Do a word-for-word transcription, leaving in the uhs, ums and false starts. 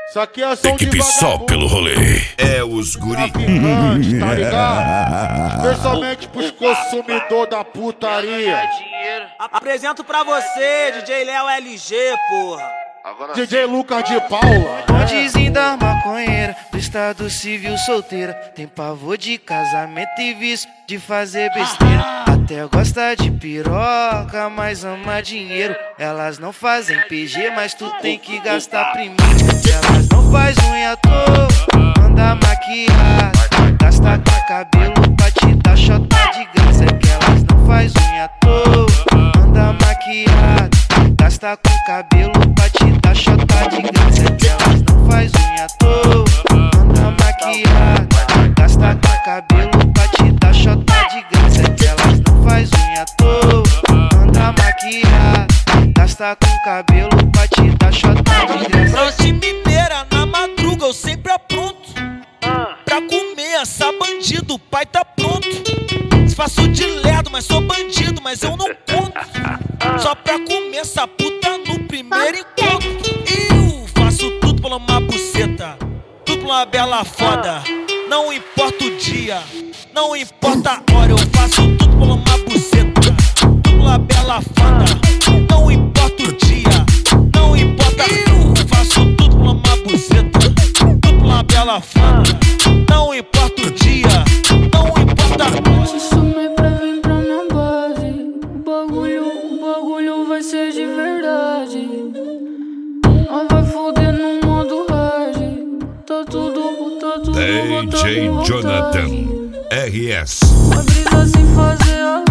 Isso aqui é som Equipe de só pelo rolê. É os guri. traficante, tá ligado? Especialmente pros consumidores da putaria. Apresento pra você, D J Léo L G, porra. D J Lucas de Paula. Bondezinho da maconheira, do estado civil solteira. Tem pavor de casamento e vício de fazer besteira. Até gosta de piroca, mas ama dinheiro. Elas não fazem P G, mas tu tem que gastar primeiro. Elas não faz unha à toa, anda maquiada. Gasta com cabelo pra te dar chota de graça. É que elas não faz unha à toa, anda maquiada. Gasta com cabelo pra te dar chota de graça. É que elas não faz unha à toa, anda maquiada. Gasta com cabelo pra te dar chota de graça. É que elas não faz unha à toa, anda maquiada. Gasta com cabelo pra te dar chota de graça. Noite mineira, na madruga eu sempre apronto pra comer essa bandido, o pai tá pronto. Faço de lerdo, mas sou bandido, mas eu não conto. Só pra comer essa puta no primeiro encontro. Eu faço tudo por uma buceta, tudo por uma bela foda. Não importa o dia, não importa a hora. Eu faço tudo por uma buceta, tudo por uma bela foda. Não importa o dia, não importa. Eu faço tudo por uma buceta, tudo por uma bela foda. Não importa o dia, não importa a hora. Se sumir pra vir pra minha base, o bagulho, o bagulho vai ser de verdade. Nós vai foder no modo hard. Tá tudo, tá tudo D J Jonathan R S. A brisa sem fazer a